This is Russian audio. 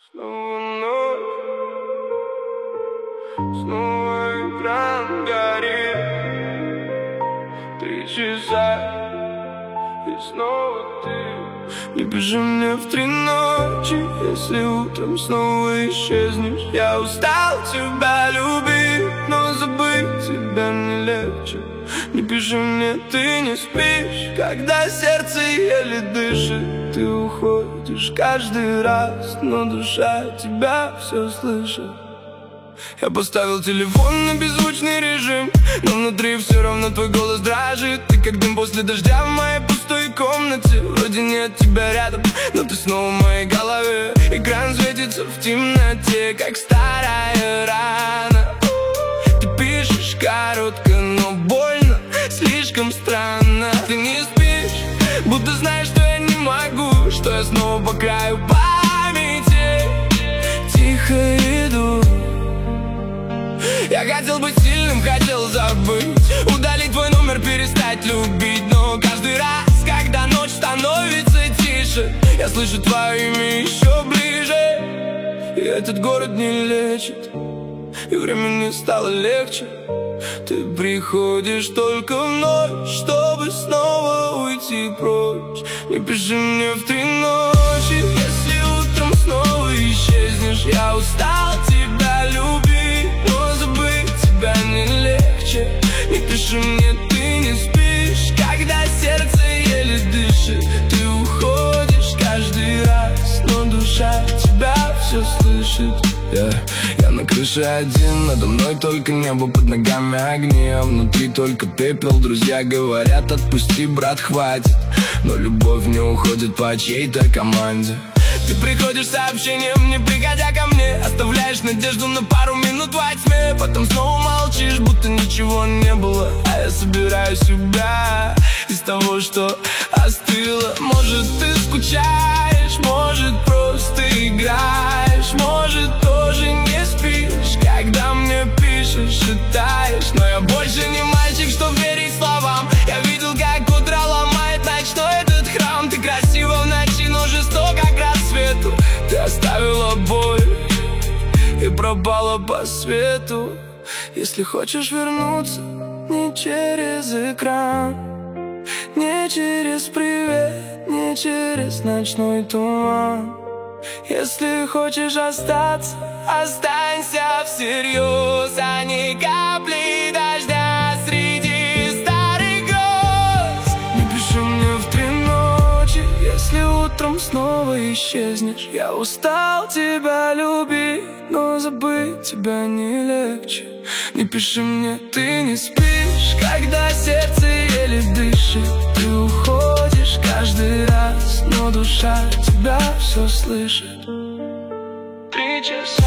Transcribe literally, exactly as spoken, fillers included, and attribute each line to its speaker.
Speaker 1: Снова ночь, снова экран горит. Три часа, и снова ты. Не пиши мне в три ночи, если утром снова исчезнешь. Я устал тебя любить, но забыть тебя не легче. Не пиши мне, ты не спишь, когда сердце еле дышит. Ты уходишь каждый раз, но душа тебя все слышит. Я поставил телефон на беззвучный режим, но внутри все равно твой голос дрожит. Ты как дым после дождя в моей пустой комнате. Вроде нет тебя рядом, но ты снова в моей голове. Экран светится в темноте, как старая рана. Ты пишешь коротко, но больно, слишком странно. Ты не спишь, будто знаешь, что я не могу, что я снова по краю памяти. Тихо иду. Я хотел быть сильным, хотел забыть, удалить твой номер, перестать любить. Но каждый раз, когда ночь становится тише, я слышу твое имя еще ближе. И этот город не лечит, и время не стало легче. Ты приходишь только в ночь, чтобы снова уйти прочь. Не пиши мне в три ночи, если утром снова исчезнешь. Я устал тебя любить, но забыть тебя не легче. Не пиши мне, ты не спишь, когда сердце еле дышит. Ты уходишь каждый раз, но душа тебя все слышит. Yeah. Я на крыше один, надо мной только небо, под ногами огни, а внутри только пепел. Друзья говорят, отпусти, брат, хватит, но любовь не уходит по чьей-то команде. Ты приходишь с сообщением, не приходя ко мне, оставляешь надежду на пару минут во тьме. Потом снова молчишь, будто ничего не было. А я собираю себя из того, что остыло. Может, ты скучаешь, может, просто играешь, может, тоже не спишь, когда мне пишешь и таешь. Но я больше не мальчик, чтоб верить словам. Я видел, как утро ломает ночной этот храм. Ты красива в ночи, но жестоко к рассвету. Ты оставила боль и пропала по свету. Если хочешь вернуться, не через экран, не через привет, не через ночной туман. Если хочешь остаться, останься всерьез, а не капли дождя среди старых гроз. Не пиши мне в три ночи, если утром снова исчезнешь. Я устал тебя любить, но забыть тебя не легче. Не пиши мне, ты не спишь, когда сердце еле дышит. Ты уходишь каждый раз, но душа тебя все слышит. Три часа.